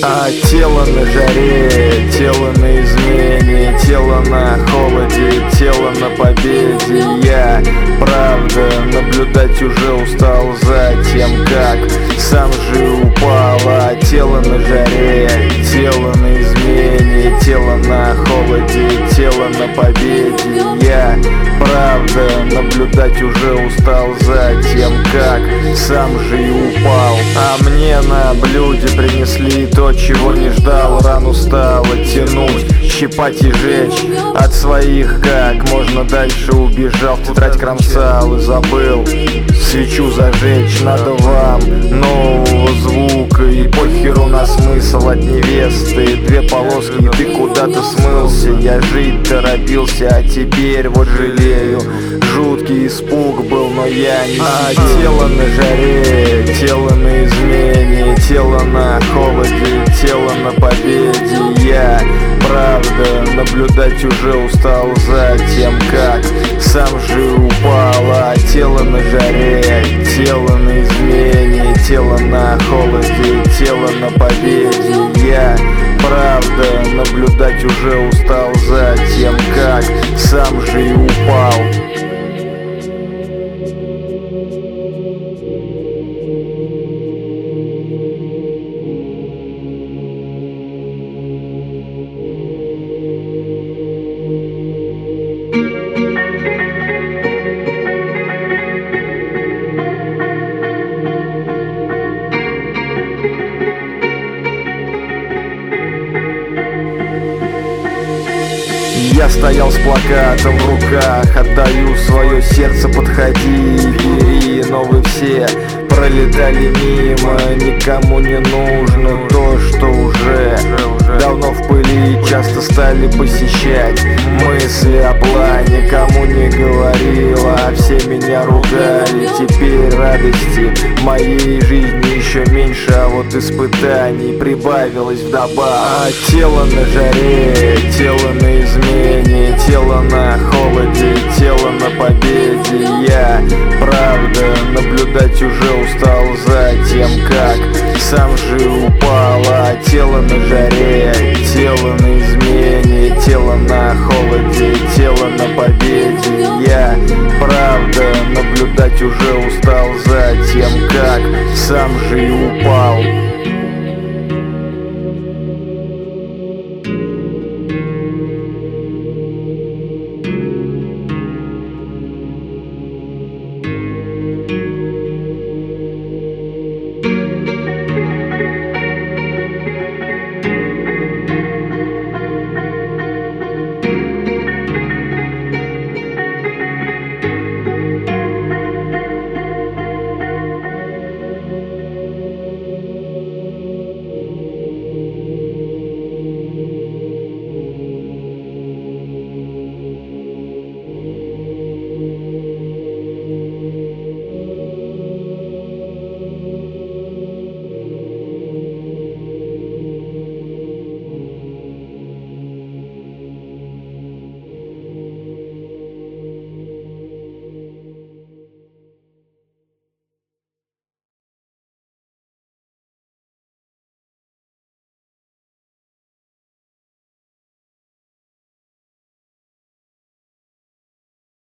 А тело на жаре, тело на измене, тело на холоде, тело на победе. Я, правда, наблюдать уже устал за тем, как сам же упал. А тело на жаре, тело на измене, тело на холоде, тело на победе. Я, правда, наблюдать уже устал за тем, как сам же и упал. А мне на блюде принесли то, чего не ждал. Рану стало тянуть, щипать и жечь. От своих как можно дальше убежал, в тетрадь кромсал и забыл свечу зажечь. Надо вам нового звука, и похеру на смысл от невесты. Две полоски, и ты куда-то смылся. Я жить торопился, а теперь вот жалею. Жуткий испуг был, но я не тело на жаре, тело на измене, тело на холоде, тело на победе. Я, правда, наблюдать уже устал за тем, как сам же упал. А тело на жаре, тело на измене, тело на холоде, тело на победе. Я, правда, наблюдать уже устал за тем, как сам же и упал. Я стоял с плакатом в руках, отдаю свое сердце, подходи и бери. Но вы все пролетали мимо, никому не нужно то, что уже давно в пыли. Часто стали посещать мысли о плане, кому не говорила, а все меня ругали. Теперь радости моей жизни еще меньше, а вот испытаний прибавилось вдобавок. А тело на жаре, тело на измене, тело на холоде, тело на победе. Я, правда, наблюдать уже устал за тем, как сам же упал. А тело на жаре, тело на измене, тело на холоде, тело на победе. Я, правда, наблюдать уже устал за тем, как сам же и упал.